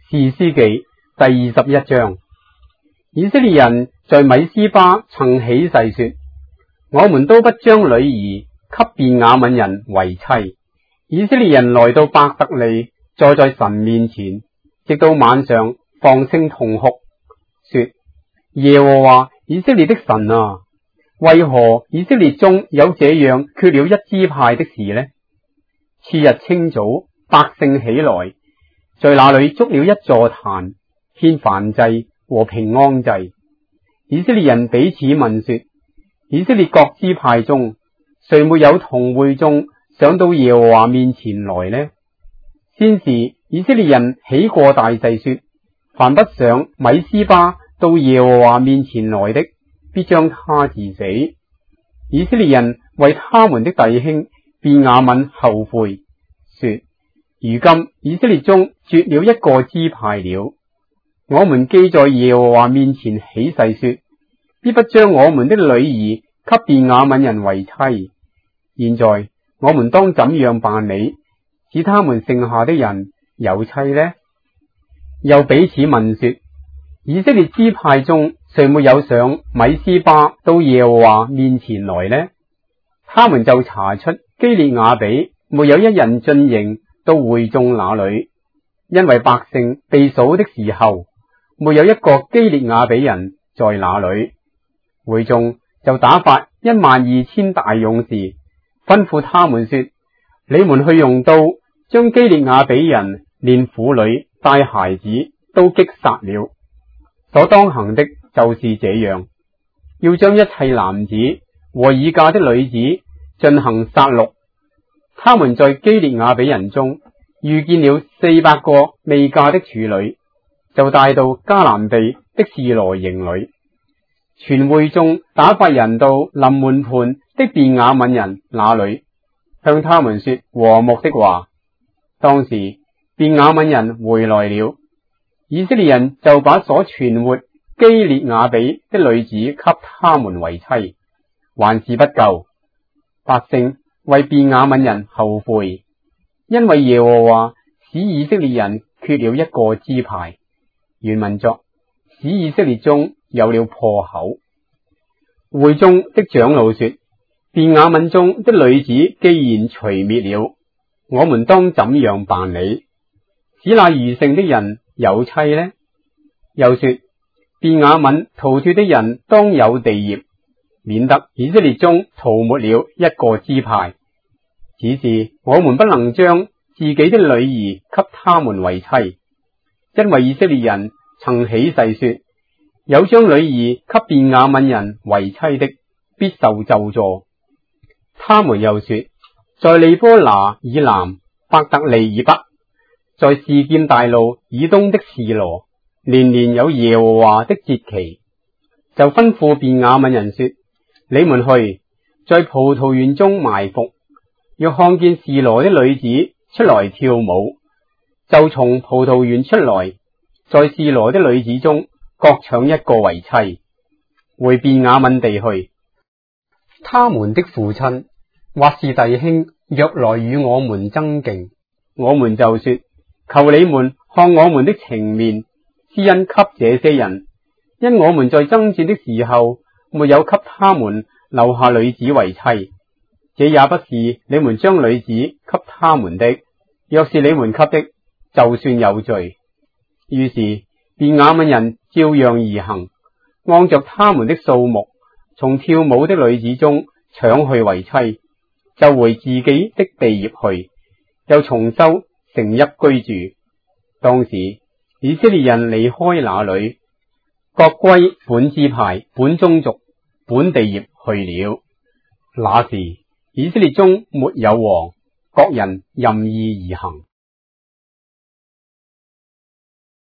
士師記第21章。以色列人在米斯巴曾起誓說：我們都不將女兒給便雅憫人為妻。以色列人來到伯特利，坐在神面前，直到晚上放聲痛哭，說：耶和華以色列的神啊，為何以色列中有這樣缺了一支派的事呢？次日清早，百姓起來，在那裏築了一座壇，獻燔祭和平安祭。以色列人彼此問說：以色列各支派中，誰沒有同會眾上到耶和華面前來呢？先是以色列人起過大誓說：凡不上米斯巴到耶和華面前來的，必將他治死。以色列人為他們的弟兄便雅憫後悔，說：如今以色列中絕了一個支派了。我們既在耶和華面前起誓說，必不將我們的女兒給便雅憫人為妻。現在我們當怎樣辦理，使他們剩下的人有妻呢？又彼此問說：以色列支派中誰沒有上米斯巴到耶和華面前來呢？他們就查出基列雅比沒有一人進營到會眾那裏，因為百姓被數的時候，沒有一個基列雅比人在那裏。會眾就打發12000大勇士，吩咐他們說：你們去用刀將基列雅比人連婦女帶孩子都擊殺了。所當行的就是這樣，要將一切男子和已嫁的女子進行殺戮。他們在基列雅比人中遇見了400個未嫁的處女，就帶到迦南地的示羅營裏。全會眾打發人到臨門磐的便雅憫人那裏，向他們說和睦的話。當時便雅憫人回來了，以色列人就把所存活基列雅比的女子給他們為妻。還是不夠，百姓為便雅憫人後悔，因為耶和華使以色列人缺了一個支派。原文作使以色列中有了破口。會中的長老說：便雅憫中的女子既然除滅了，我們當怎樣辦理，使那餘剩的人有妻呢？又說：便雅憫逃脫的人當有地業，免得以色列中塗抹了一個支派。只是我們不能將自己的女兒給他們為妻，因為以色列人曾起誓說：有將女兒給便雅憫人為妻的，必受咒詛。他們又說：在利波拿以南，伯特利以北，在示劍大路以東的示羅，年年有耶和華的節期。就吩咐便雅憫人說：你們去，在葡萄園中埋伏，若看見示羅的女子出來跳舞，就從葡萄園出來，在示羅的女子中各搶一個為妻，回便雅憫地去。他們的父親或是弟兄若來與我們爭競，我們就說：求你們看我們的情面，施恩給這些人，因我們在爭戰的時候沒有給他們留下女子為妻。這也不是你們將女子給他們的，若是你們給的，就算有罪。於是便雅憫人照樣而行，按着他們的數目，從跳舞的女子中搶去為妻，就回自己的地業去，又重修城邑居住。當時以色列人離開那裏，各歸本支派、本宗族、本地業去了。那時以色列中沒有王，各人任意而行。